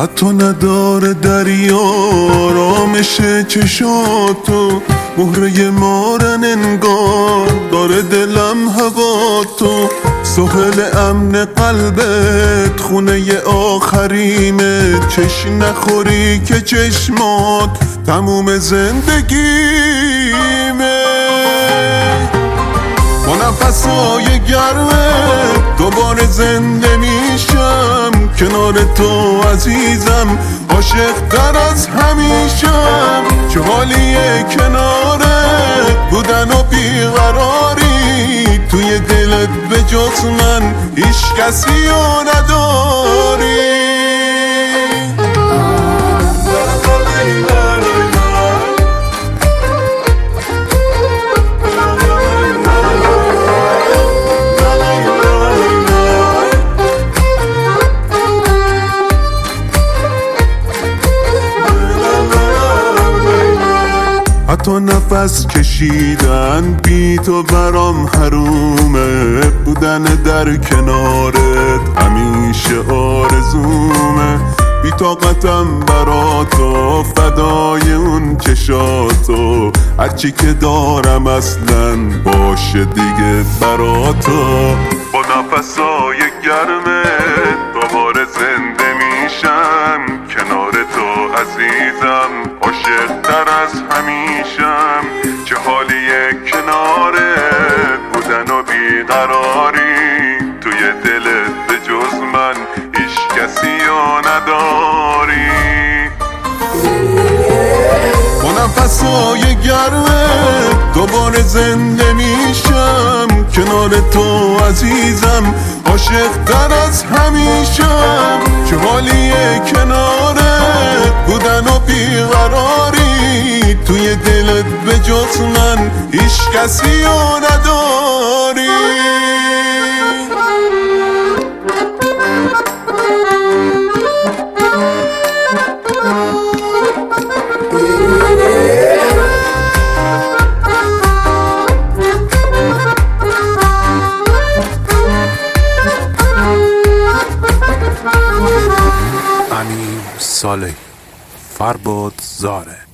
حتی نداره دریا آرامش چشاتو، مهره مارن انگار داره دلم هوا تو. ساحل امن قلبت خونه آخریمه، چش نخوری که چشمات تموم زندگیمه. با نفسای گرمه دوباره زنده میشم کنار تو عزیزم، عاشق تر از همیشم. چه حالیه کنارت بودن و بیقراری، توی دلت به جز من هیچ کسی رو نداری. حتی نفس کشیدن بی تو برام حرومه، بودن در کنارت همیشه آرزومه. بی طاقتم برا تو، فدای اون چشاتو، هرچی که دارم اصلا باشه دیگه برا تو. با نفسای گرمه دوباره زنده میشم کنار تو عزیزم، عاشق تر از همیشم. چه حالیه کنارت بودن و بیقراری، توی دلت به جز من هیچ کسی رو نداری. با نفسای گرمه دوباره زنده میشم کنار تو عزیزم، عاشق تر از همیشم. چه حالیه کنارت بودن و بیقراری، توی دلت به جز من هیچ کسی رو نداری. امیر صالحی، فرباد زاره.